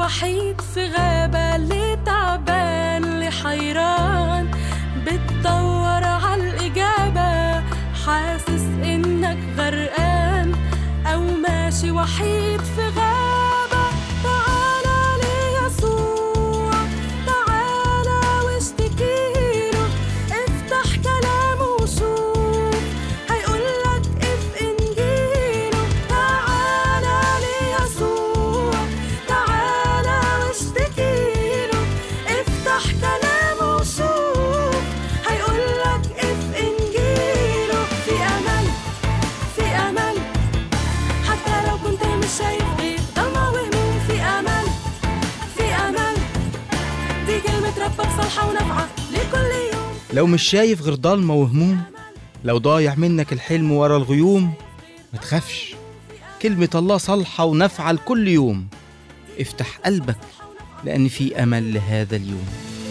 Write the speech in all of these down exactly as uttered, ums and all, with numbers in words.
وحيد في غابة، اللي تعبان اللي حيران بتدور عالإجابة، حاسس إنك غرقان أو ماشي وحيد في غابة، تعالى ليسوع، تعالى واشتكيله، افتح كلامه وشوف هيقولك اف إنجيله، تعالى ليسوع، تعالى واشتكيله، افتح كلامه وشوف هيقولك اف إنجيله. في أمل، في أمل، حتى لو كنت مش شايف غير ضلمة وهموم، في أمل، في أمل، دي كلمة ربك صالحة ونافعة لكل يوم. لو مش شايف غير ضلمة وهموم، لو ضايع منك الحلم ورا الغيوم، ما تخافش، كلمة الله صالحة ونافعة لكل يوم. افتح قلبك لأن في أمل لهذا اليوم.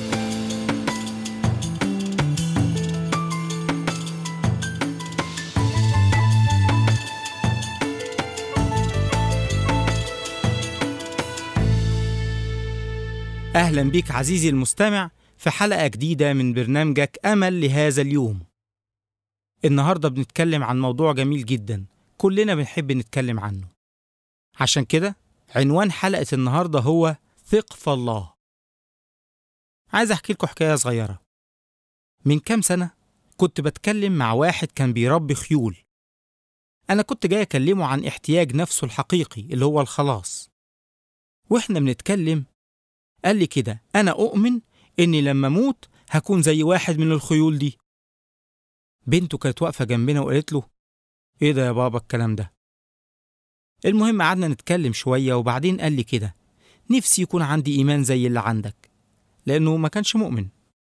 أهلا بيك عزيزي المستمع في حلقة جديدة من برنامجك أمل لهذا اليوم. النهاردة بنتكلم عن موضوع جميل جدا كلنا بنحب نتكلم عنه، عشان كده عنوان حلقة النهاردة هو ثق في الله. عايز أحكي لكم حكاية صغيرة. من كام سنة كنت بتكلم مع واحد كان بيربي خيول. أنا كنت جاي أكلمه عن احتياج نفسه الحقيقي اللي هو الخلاص، وإحنا بنتكلم قال لي كده: أنا أؤمن إني لما أموت هكون زي واحد من الخيول دي. بنته كانت واقفة جنبنا وقالت له: إيه ده يا بابا الكلام ده؟ المهم قعدنا نتكلم شوية، وبعدين قال لي كده: نفسي يكون عندي إيمان زي اللي عندك، لأنه ما كانش مؤمن.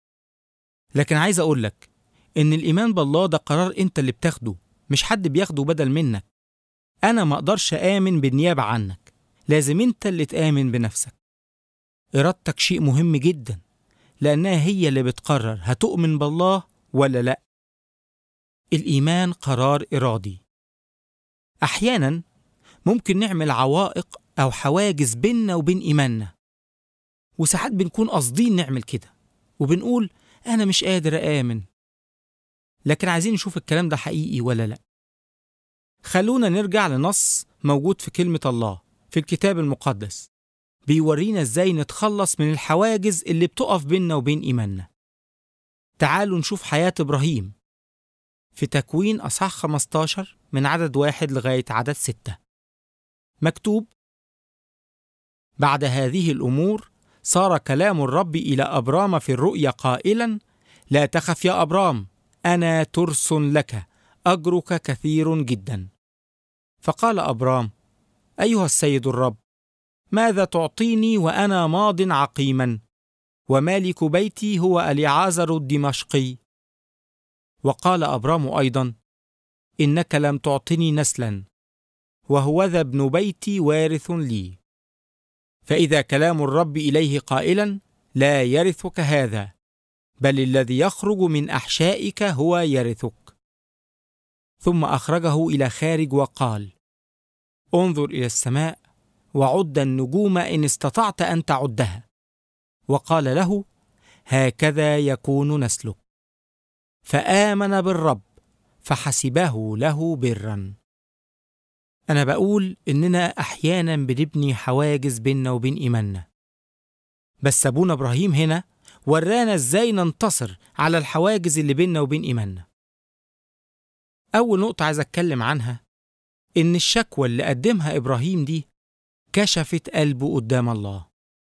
لكن عايز أقول لك إن الإيمان بالله ده قرار أنت اللي بتاخده، مش حد بياخده بدل منك. أنا ما أقدرش آمن بالنيابة عنك، لازم أنت اللي تآمن بنفسك. إرادتك شيء مهم جدا، لأنها هي اللي بتقرر هتؤمن بالله ولا لأ. الإيمان قرار إرادي. أحيانا ممكن نعمل عوائق أو حواجز بيننا وبين إيماننا، وساعات بنكون قاصدين نعمل كده وبنقول أنا مش قادر آمن. لكن عايزين نشوف الكلام ده حقيقي ولا لأ. خلونا نرجع لنص موجود في كلمة الله في الكتاب المقدس، بيورينا إزاي نتخلص من الحواجز اللي بتقف بيننا وبين إيماننا. تعالوا نشوف حياة إبراهيم في تكوين أصحاح خمستاشر من عدد واحد لغاية عدد ستة. مكتوب: بعد هذه الأمور صار كلام الرب إلى أبرام في الرؤيا قائلا: لا تخف يا أبرام، أنا ترس لك، أجرك كثير جدا. فقال أبرام: أيها السيد الرب، ماذا تعطيني وأنا ماض عقيما، ومالك بيتي هو أليعازر الدمشقي؟ وقال أبرام أيضا: إنك لم تعطني نسلا، وهوذا ابن بيتي وارث لي. فإذا كلام الرب إليه قائلا: لا يرثك هذا، بل الذي يخرج من أحشائك هو يرثك. ثم أخرجه إلى خارج وقال: انظر إلى السماء وعد النجوم إن استطعت أن تعدها. وقال له: هكذا يكون نسلك. فآمن بالرب فحسبه له برا. أنا بقول إننا أحيانا بنبني حواجز بيننا وبين إيماننا، بس أبونا إبراهيم هنا ورانا إزاي ننتصر على الحواجز اللي بيننا وبين إيماننا. أول نقطة عايز أتكلم عنها إن الشكوى اللي قدمها إبراهيم دي كشفت قلبه قدام الله.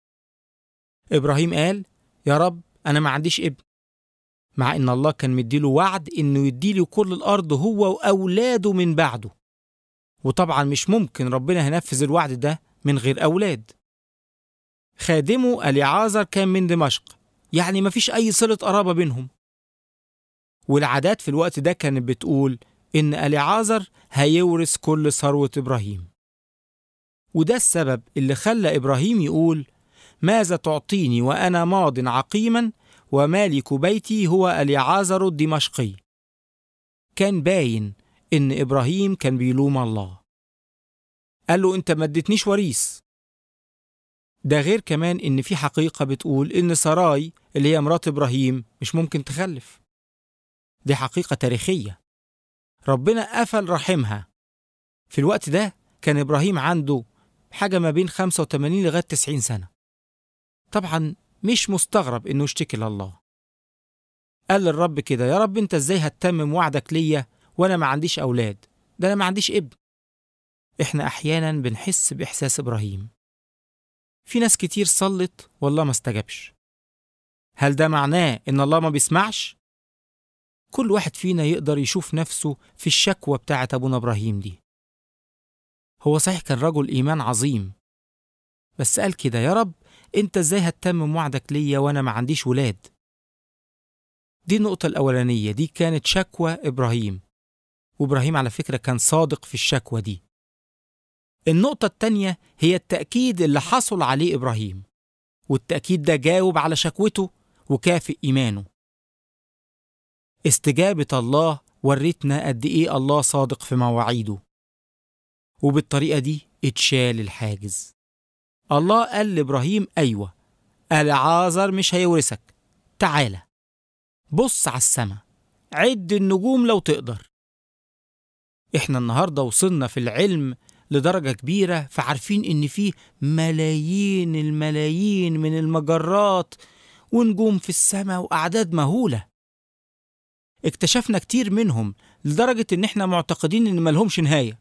إبراهيم قال: يا رب أنا ما عنديش ابن، مع إن الله كان مديله وعد إنه يديله كل الأرض هو وأولاده من بعده. وطبعا مش ممكن ربنا هينفذ الوعد ده من غير أولاد. خادمه أليعازر كان من دمشق، يعني مفيش أي صلة قرابة بينهم. والعادات في الوقت ده كانت بتقول إن أليعازر هيورث كل ثروة إبراهيم. وده السبب اللي خلى إبراهيم يقول: ماذا تعطيني وأنا ماض عقيما، ومالك بيتي هو أليعازر الدمشقي. كان باين إن إبراهيم كان بيلوم الله. قال له: أنت ما اديتنيش وريث. ده غير كمان إن في حقيقة بتقول إن ساراي اللي هي مرات إبراهيم مش ممكن تخلف. دي حقيقة تاريخية. ربنا قفل رحمها. في الوقت ده كان إبراهيم عنده حاجة ما بين خمسة وثمانين لغاية تسعين سنة. طبعا مش مستغرب إنه يشتكي لله. قال للرب كده: يا رب أنت إزاي هتتمم وعدك ليا وأنا ما عنديش أولاد؟ ده أنا ما عنديش ابن. إحنا أحيانا بنحس بإحساس إبراهيم. في ناس كتير صلت والله ما استجابش. هل ده معناه إن الله ما بيسمعش؟ كل واحد فينا يقدر يشوف نفسه في الشكوى بتاعة أبونا إبراهيم دي. هو صحيح كان رجل إيمان عظيم، بس قال كده: يا رب أنت إزاي هتتمم وعدك ليا وأنا ما عنديش ولاد؟ دي النقطة الأولانية، دي كانت شكوى إبراهيم، وإبراهيم على فكرة كان صادق في الشكوى دي. النقطة التانية هي التأكيد اللي حصل عليه إبراهيم، والتأكيد ده جاوب على شكوته وكافئ إيمانه. استجابة الله ورتنا قد إيه الله صادق في مواعيده، وبالطريقة دي اتشال الحاجز. الله قال لإبراهيم: أيوة، العازر مش هيورثك، تعالى بص على السماء، عد النجوم لو تقدر. إحنا النهاردة وصلنا في العلم لدرجة كبيرة، فعارفين إن فيه ملايين الملايين من المجرات ونجوم في السماء وأعداد مهولة. اكتشفنا كتير منهم لدرجة إن إحنا معتقدين إن ملهمش نهاية.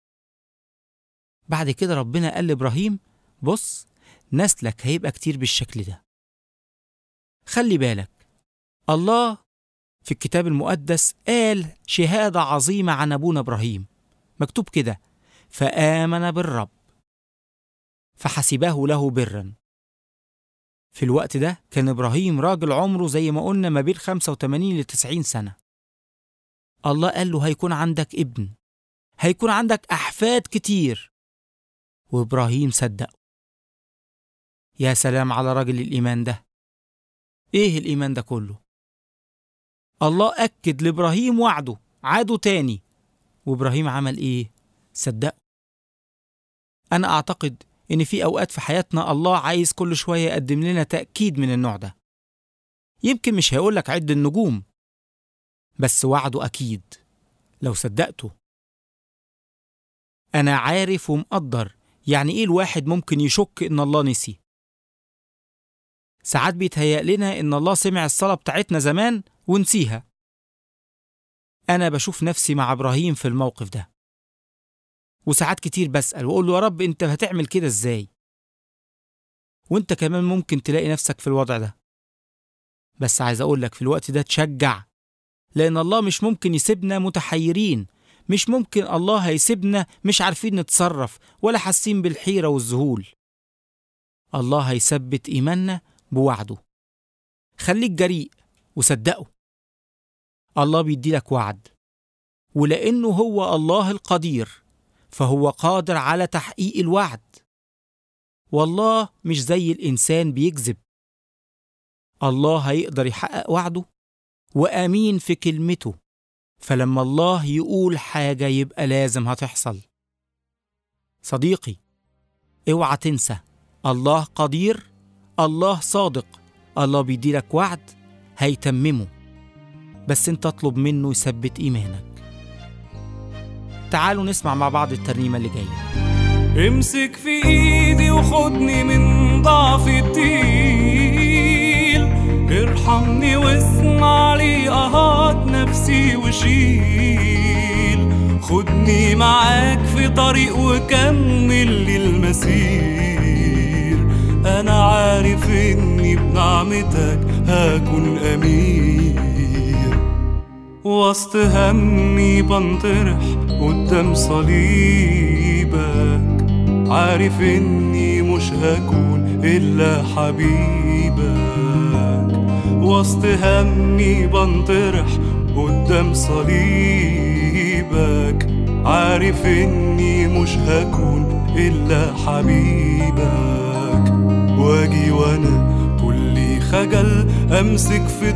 بعد كده ربنا قال لإبراهيم: بص، نسلك هيبقى كتير بالشكل ده. خلي بالك، الله في الكتاب المقدس قال شهادة عظيمة عن أبونا إبراهيم، مكتوب كده: فآمن بالرب فحسبه له برا. في الوقت ده كان إبراهيم راجل عمره زي ما قلنا ما بين خمسة وثمانين لتسعين سنة. الله قال له: هيكون عندك ابن، هيكون عندك أحفاد كتير. وإبراهيم صدقه. يا سلام على راجل الإيمان ده. إيه الإيمان ده كله؟ الله أكد لإبراهيم وعده، عاده تاني، وإبراهيم عمل إيه؟ صدقه. أنا أعتقد إن في أوقات في حياتنا الله عايز كل شوية يقدم لنا تأكيد من النوع ده. يمكن مش هيقولك عد النجوم، بس وعده أكيد لو صدقته. أنا عارف ومقدر يعني إيه الواحد ممكن يشك إن الله نسي. ساعات بيتهيأ لنا إن الله سمع الصلاة بتاعتنا زمان ونسيها. أنا بشوف نفسي مع إبراهيم في الموقف ده، وساعات كتير بسأل وأقول له: يا رب أنت هتعمل كده إزاي؟ وأنت كمان ممكن تلاقي نفسك في الوضع ده. بس عايز أقول لك في الوقت ده تشجع، لأن الله مش ممكن يسيبنا متحيرين، مش ممكن الله هيسيبنا مش عارفين نتصرف ولا حاسين بالحيرة والذهول. الله هيثبت إيماننا بوعده. خليك جريء وصدقه. الله بيديلك وعد، ولأنه هو الله القدير فهو قادر على تحقيق الوعد. والله مش زي الإنسان بيكذب. الله هيقدر يحقق وعده وأمين في كلمته، فلما الله يقول حاجة يبقى لازم هتحصل. صديقي، اوعى تنسى، الله قدير، الله صادق، الله بيديلك وعد هيتممه، بس انت اطلب منه يثبت إيمانك. تعالوا نسمع مع بعض الترنيمة اللي جاية. امسك في ايدي وخدني من ضعف التقيل، ارحمني واسمع لي اهات نفسي وشيل، خدني معاك في طريق وكمل لي المسير، انا عارف اني بنعمتك هكون امير، وسط همي بنطرح قدام صليبك، عارف اني مش هكون الا حبيبك، وسط همي بنطرح قدام صليبك، عارف اني مش هكون الا حبيبك، واجي وانا كلي خجل امسك في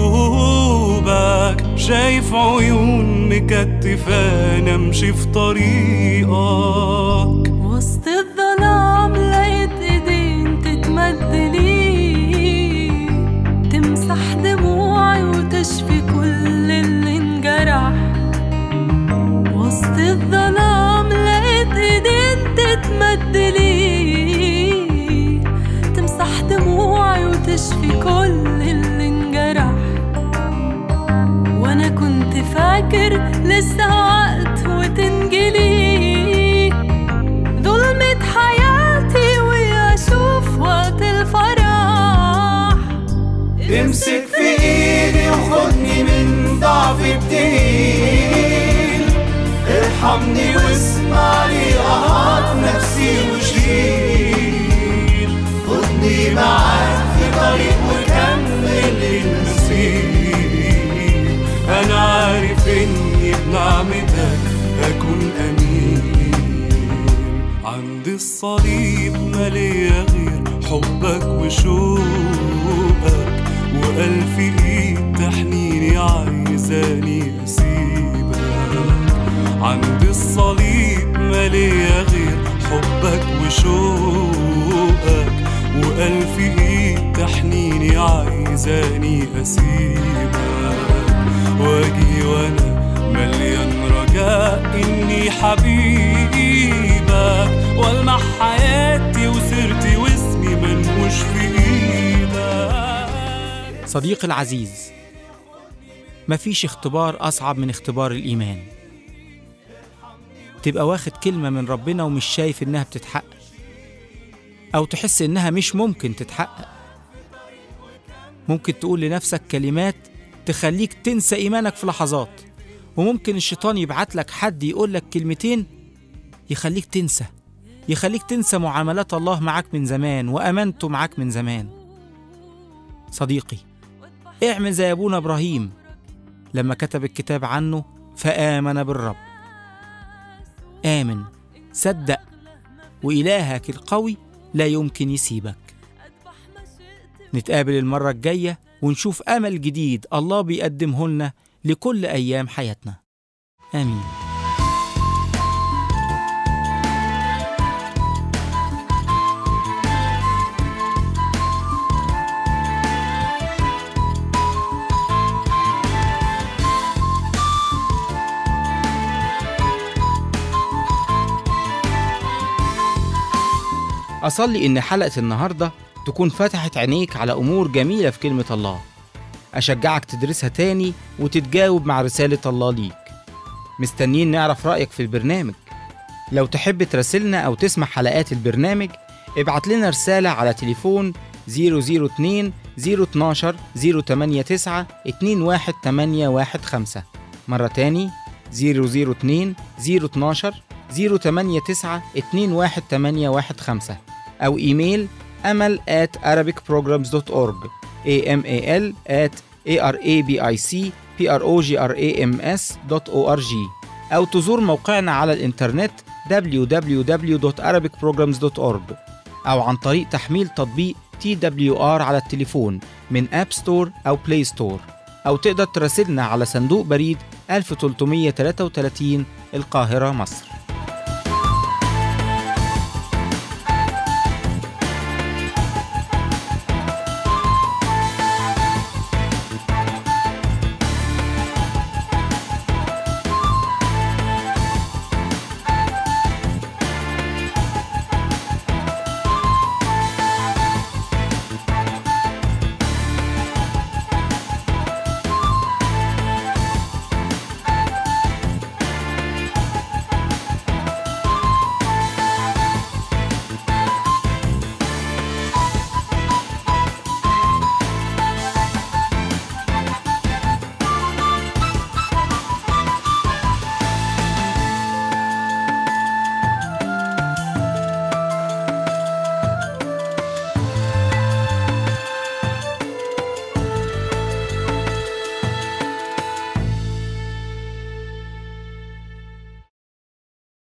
طوبك، شايف عيون مكتفانة امشي في طريقك، وسط الظلام لقيت ايدين بالظلام لقيت ايدين تتمدلي تمسح دموعي وتشفي كل اللي انجرح. وانا كنت فاكر لسه وقت وتنجلي ظلمة حياتي واشوف وقت الفرح. امسك في ايدي وخدني من ضعفي بتقيل، ارحمني واسمع لي اهات نفسي وشيل، خدني معاك في طريق وكمل المسير. انا عارف اني بنعمتك اكون امين، عند الصليب مالية غير حبك وشوقك، وألف إيد تحنيني عايزاني أسيبك. عند الصليب مالية غير حبك وشوقك، وألف إيد تحنيني عايزاني أسيبك. واجي وأنا مليان رجاء إني حبيبك، والمح حياتي وسرتي واسمي منوش في إيدك. صديقي العزيز، مفيش اختبار أصعب من اختبار الإيمان. تبقى واخد كلمة من ربنا ومش شايف إنها بتتحقق، أو تحس إنها مش ممكن تتحقق. ممكن تقول لنفسك كلمات تخليك تنسى إيمانك في لحظات، وممكن الشيطان يبعت لك حد يقول لك كلمتين يخليك تنسى يخليك تنسى معاملات الله معاك من زمان وأمانته معاك من زمان. صديقي، اعمل زي أبونا إبراهيم لما كتب الكتاب عنه فآمن بالرب. آمن، صدق، وإلهك القوي لا يمكن يسيبك. نتقابل المرة الجاية ونشوف أمل جديد الله بيقدمه لنا لكل أيام حياتنا. آمين. أصلي إن حلقة النهاردة تكون فتحت عينيك على أمور جميلة في كلمة الله. أشجعك تدرسها تاني وتتجاوب مع رسالة الله ليك. مستنيين نعرف رأيك في البرنامج. لو تحب تراسلنا أو تسمع حلقات البرنامج ابعت لنا رسالة على تليفون صفر صفر اتنين صفر اتناشر صفر تمانية تسعة اتنين واحد تمانية واحد خمسة. مرة تاني صفر صفر اتنين صفر اتناشر صفر تمانية تسعة اتنين واحد تمانية واحد خمسة، أو إيميل أمل at arabic programs dot org amal at arabicprograms dot org، أو تزور موقعنا على الإنترنت دبليو دبليو دبليو دوت arabic programs dot org، أو عن طريق تحميل تطبيق تي دبليو آر على التليفون من أب ستور أو بلاي ستور، أو تقدر تراسلنا على صندوق بريد ألف وثلاثمائة وثلاثة وثلاثين القاهرة، مصر.